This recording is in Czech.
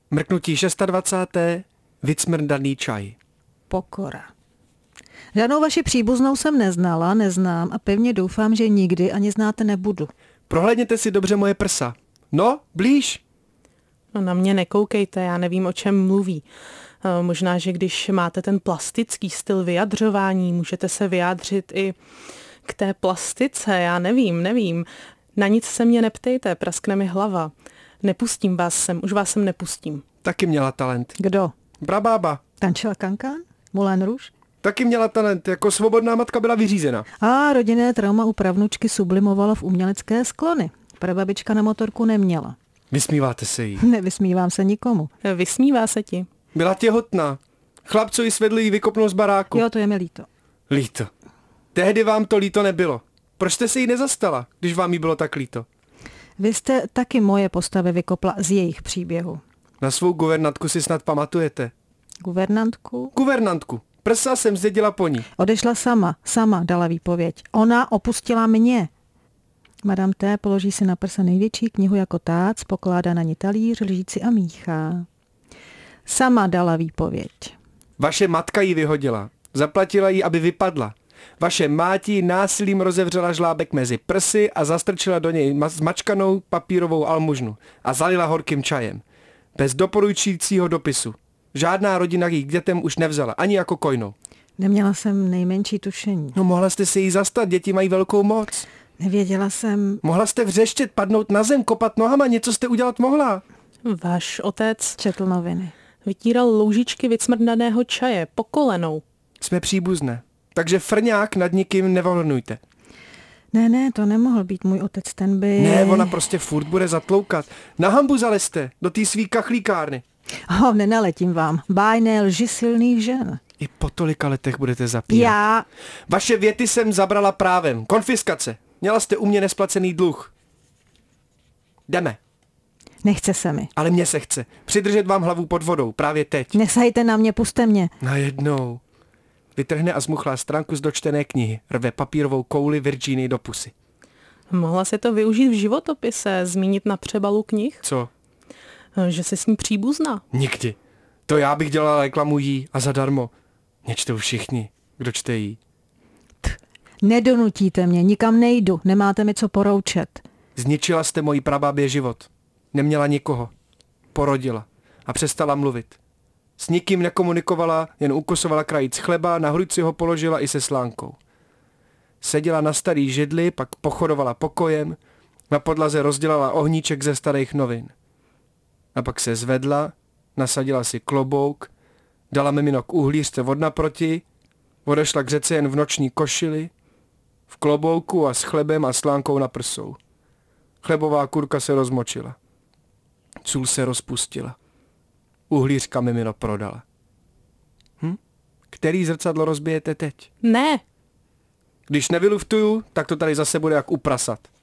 Mrknutí 26. Vycmrdaný čaj. Pokora. Žádnou vaši příbuznou jsem neznala, neznám a pevně doufám, že nikdy ani znáte nebudu. Prohlédněte si dobře moje prsa. No, blíž. No na mě nekoukejte, já nevím, o čem mluví. Možná, že když máte ten plastický styl vyjadřování, můžete se vyjádřit i k té plastice, já nevím. Na nic se mě neptejte, praskne mi hlava. Nepustím vás sem, už vás sem nepustím. Taky měla talent. Kdo? Prabába. Tančila kankán? Moulin Rouge? Taky měla talent, jako svobodná matka byla vyřízena. A rodinné trauma u pravnučky sublimovala v umělecké sklony. Prababička na motorku neměla. Vysmíváte se jí. Nevysmívám se nikomu. Vysmívá se ti. Byla těhotná. Chlapcovi svedli jí vykopnou z baráku. Jo, to je mi líto. Líto. Tehdy vám to líto nebylo. Proč jste se jí nezastala, když vám jí bylo tak líto? Vy jste taky moje postavy vykopla z jejich příběhu. Na svou guvernantku si snad pamatujete. Guvernantku? Guvernantku. Prsa jsem zdědila po ní. Odešla sama dala výpověď. Ona opustila mě. Madame T. položí si na prsa největší knihu jako tác, pokládá na ní talíř, lžíci a míchá. Sama dala výpověď. Vaše matka ji vyhodila. Zaplatila jí, aby vypadla. Vaše máti násilím rozevřela žlábek mezi prsy a zastrčila do něj zmačkanou papírovou almužnu a zalila horkým čajem. Bez doporučujícího dopisu. Žádná rodina jí k dětem už nevzala, ani jako kojnou. Neměla jsem nejmenší tušení. No mohla jste se jí zastat, děti mají velkou moc. Nevěděla jsem... Mohla jste vřeštět, padnout na zem, kopat nohama, něco jste udělat mohla. Váš otec Četl noviny. vytíral loužičky vycmrdaného čaje po kolenou. Jsme příbuzné, takže frňák nad nikým nevolnujte. Ne, to nemohl být můj otec, ten by... Ne, ona prostě furt bude zatloukat. Na hambu zalezte, do té svý kachlíkárny. Nenaletím vám. Bájné lži silných žen. I po tolika letech budete zapírat. Vaše věty jsem zabrala právem. Konfiskace. Měla jste u mě nesplacený dluh. Jdeme. Nechce se mi. Ale mně se chce. Přidržet vám hlavu pod vodou, právě teď. Nesahejte na mě, puste mě. Najednou. Vytrhne a zmuchlá stránku z dočtené knihy. Rve papírovou kouli Virginii do pusy. Mohla si to využít v životopise, zmínit na přebalu knih? Co? Že jsi s ní příbuzná. Nikdy. To já bych dělala reklamu jí a zadarmo. Mě čtou všichni, kdo čte jí. Nedonutíte mě, nikam nejdu, nemáte mi co poroučet. Zničila jste moji prabábě život. Neměla nikoho. Porodila. A přestala mluvit. S nikým nekomunikovala, jen ukosovala krajíc chleba, na hruď si ho položila i se slánkou. Seděla na starý židli, pak pochodovala pokojem, na podlaze rozdělala ohníček ze starých novin. A pak se zvedla, nasadila si klobouk, dala mimino k uhlířce od naproti, odešla k řece jen v noční košili, v klobouku a s chlebem a slánkou na prsou. Chlebová kurka se rozmočila. Sůl se rozpustila. Uhlířka mimino prodala. Který zrcadlo rozbijete teď? Ne. Když nevyluftuju, tak to tady zase bude jak u prasat.